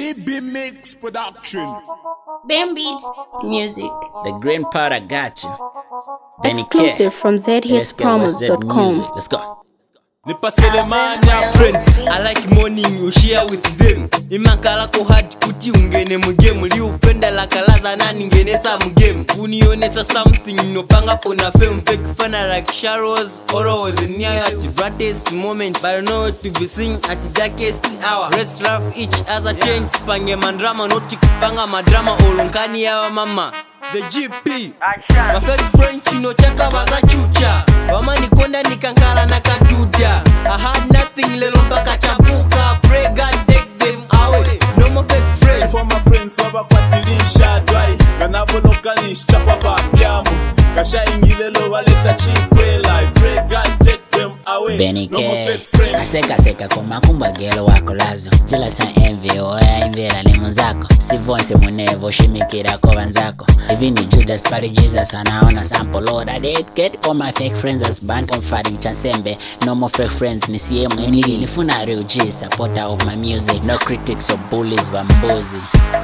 CB Mix Production. Bam Beats Music. The green powder got you. Benny Exclusive from zhitspromos.com. Let's go. Nipasele manya friends, I like morning you share with them. Imakala ko hard kuti ungene mu game li ufenda la kalaza na ningenesa mu game. Unionesa something no panga for na film fake fana like Sharos or was near at the brightest moment, but know to be sing at the darkest hour. Let's laugh each other change pange mandrama noti kupanga madrama olonkani ya mama. The GP my fake French no chaka baza chucha wama nikonda nikankala na kaduda. I had nothing lelo mpaka chapuka. Pray God take them away. No more fake friends. For my friends waba kwatilisha dwai kanavoloka nishchapa papyamu kasha ingilelo waleta chikwela. Pray God take them away. Benny No more K fake friends. Aseka kwa makumba gelo wako lazo Zila sa envy oya invela ni muzako Sivonse munevo shimikira kwa wanzako Hivi ni Judas pari Jesus anaona sample Lord I did get all my fake friends as band confiding chansembe. No more fake friends ni CM enili Nifuna real G supporter of my music. No critics or bullies vambuzi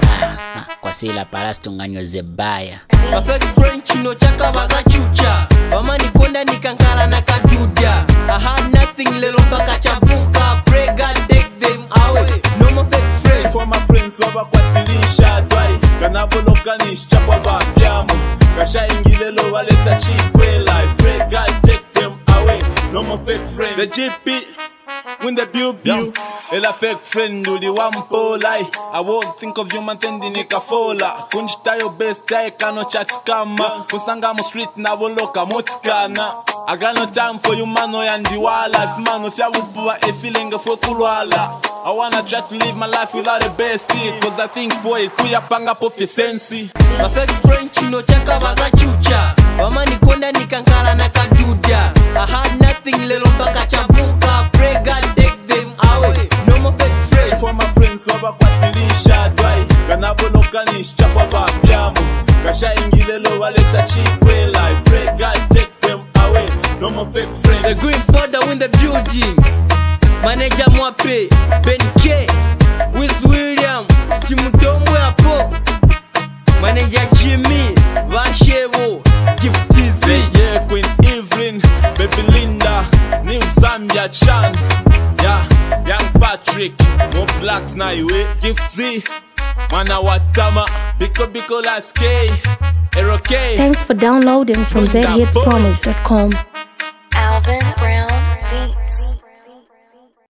Kwa sila parastu nganyo zebaya. My fake French no chaka baza chucha wama nikonda nikankala na kaduda. I had nothing lelo mpaka chapuka. Pray God take them away. No more fake friends. For my friends waba kwatilisha dwai kanavoloka nishchapa papyamu kasha ingilelo waleta chikwela. Pray God take them away. No more fake friends. The GP when the pew and a fake friend do the one polai. I won't think of you mantendi nikafola. Kunjita your best guy kano chat kama kusanga mo street na woloka motikana. I got no time for you mano yandi wildlife man. If ya wupuwa a feeling for kulwala. I wanna try to live my life without a bestie, cause I think boy kuya panga proficiency. My fake French no chaka baza chucha wama nikonda nikankala na kaduda. I had nothing lelo mpaka chapuka. Pray God take them away. No more fake friends. For my friends waba kwatilisha dwai kanavoloka nishchapa papyamu kasha ingilelo waleta chikwela. Pray God take them away. No more fake friends. The green powder in the building. Manager Mwape, Ben K, with William, Timutomwe Apo, Manager Jimmy, Vashevo, Gift TZ. Yeah, Queen Evelyn, Baby Linda, New Zambia Chan, yeah, Young Patrick, no blacks na iwe, Gift Z, Mana Watama, Biko Last K, K. Thanks for downloading from zhitspromos.com. Alvin Brown Beats.